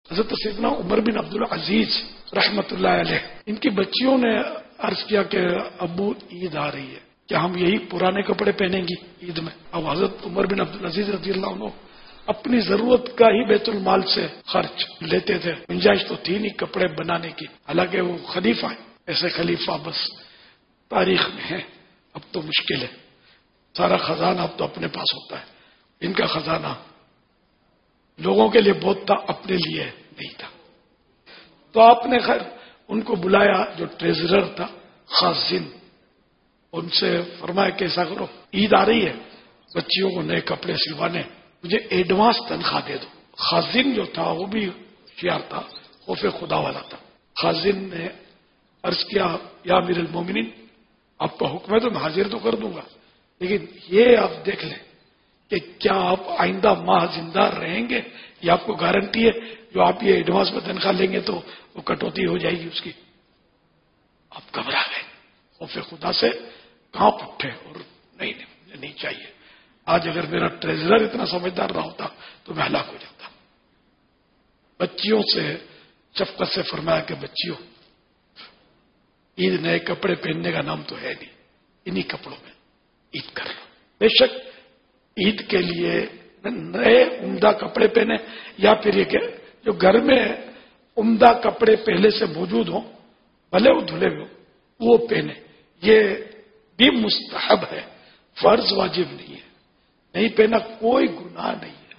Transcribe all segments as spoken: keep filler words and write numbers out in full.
حضرت سیدنا عمر بن عبد العزیز رحمت اللہ علیہ، ان کی بچیوں نے عرض کیا کہ ابو عید آ رہی ہے، کیا ہم یہی پرانے کپڑے پہنیں گی عید میں؟ اب حضرت عمر بن عبد العزیز رضی اللہ عنہ اپنی ضرورت کا ہی بیت المال سے خرچ لیتے تھے، گنجائش تو تھی نہیں کپڑے بنانے کی، حالانکہ وہ خلیفہ ہیں، ایسے خلیفہ بس تاریخ میں ہے، اب تو مشکل ہے، سارا خزانہ اب تو اپنے پاس ہوتا ہے، ان کا خزانہ لوگوں کے لیے بہت تھا، اپنے لیے نہیں تھا۔ تو آپ نے خیر ان کو بلایا، جو ٹریزرر تھا خازن، ان سے فرمایا کہ ایسا کرو، عید آ رہی ہے، بچیوں کو نئے کپڑے سلوانے، مجھے ایڈوانس تنخواہ دے دو۔ خازن جو تھا وہ بھی ہوشیار تھا، خوف خدا والا تھا۔ خازن نے عرض کیا یا امیر المومنین، آپ کا حکم ہے تو میں حاضر تو کر دوں گا، لیکن یہ آپ دیکھ لیں کہ کیا آپ آئندہ ماہ زندہ رہیں گے، یہ آپ کو گارنٹی ہے؟ جو آپ یہ ایڈوانس میں تنخواہ لیں گے تو وہ کٹوتی ہو جائے گی اس کی۔ آپ گھبرا گئے، خوف خدا سے کانپ اٹھے، اور نہیں نہیں مجھے نہیں چاہیے، آج اگر میرا ٹریزرر اتنا سمجھدار نہ ہوتا تو میں ہلاک ہو جاتا۔ بچیوں سے شفقت سے فرمایا کہ بچیوں، عید نئے کپڑے پہننے کا نام تو ہے نہیں، انہی کپڑوں میں عید کر لو۔ بے شک عید کے لیے نئے عمدہ کپڑے پہنے، یا پھر یہ کہ جو گھر میں عمدہ کپڑے پہلے سے موجود ہوں، بھلے وہ دھلے ہوئے ہو، وہ پہنے، یہ بھی مستحب ہے، فرض واجب نہیں ہے، نہیں پہنا کوئی گناہ نہیں ہے۔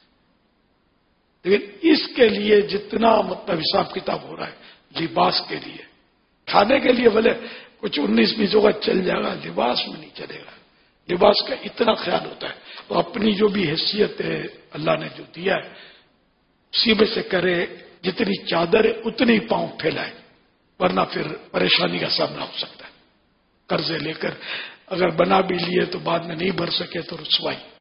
لیکن اس کے لیے جتنا مطلب حساب کتاب ہو رہا ہے لباس کے لیے، کھانے کے لیے بھلے کچھ انیس بیس ہوگا چل جائے گا، لباس میں نہیں چلے گا، لباس کا اتنا خیال ہوتا ہے۔ تو اپنی جو بھی حیثیت ہے اللہ نے جو دیا ہے اسی میں سے کرے، جتنی چادر ہے اتنی پاؤں پھیلائے، ورنہ پھر پریشانی کا سامنا ہو سکتا ہے۔ قرضے لے کر اگر بنا بھی لیے تو بعد میں نہیں بھر سکے تو رسوائی۔